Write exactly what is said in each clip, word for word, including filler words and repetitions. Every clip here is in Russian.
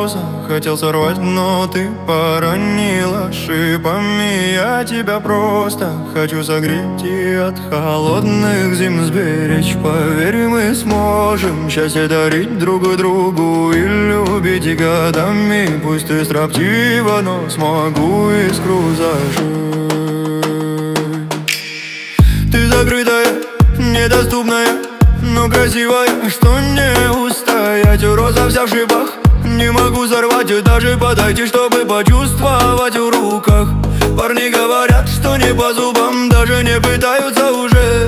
роза, хотел сорвать, но ты поранила шипами. Я тебя просто хочу согреть и от холодных зим сберечь. Поверь, мы сможем счастье дарить друг другу и любить годами. Пусть ты строптива, но смогу искру зажечь. Ты закрытая, недоступная, но красивая, что не устоять. Роза вся в шипах, не могу сорвать и даже подойти, чтобы почувствовать в руках. Парни говорят, что не по зубам, даже не пытаются уже.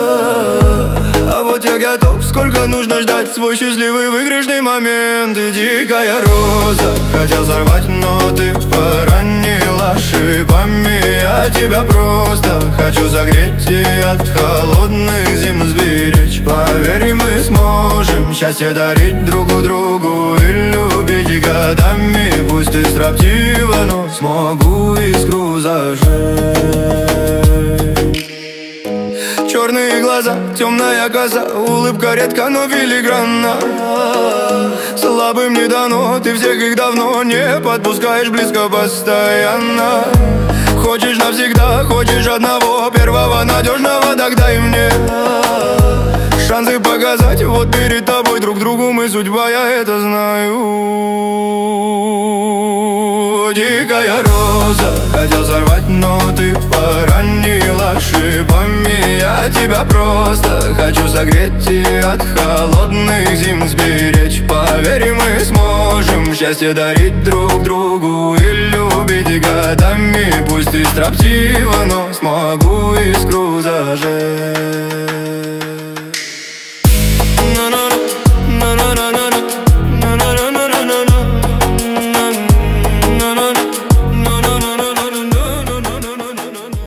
А вот я готов, сколько нужно ждать свой счастливый выигрышный момент. И дикая роза, хотел сорвать, но ты поранила шипами. Я тебя просто хочу согреть и от холодных зим сберечь. Поверь, мы сможем счастье дарить друг другу и любить годами. Пусть ты строптива, но смогу искру зажечь. Черные глаза, темная коса, улыбка редко, но филигранна. Слабым не дано, ты всех их давно не подпускаешь близко постоянно. Хочешь навсегда, хочешь одного, первого надежного, так дай мне шансы показать, вот перед тобой друг другу мы судьба, я это знаю. Дикая роза, хотел сорвать, но ты поранила шипами. Я тебя просто хочу согреть и от холодных зим сберечь. Поверь, мы сможем счастье дарить друг другу и любить годами. Пусть ты строптива, но смогу искру зажечь.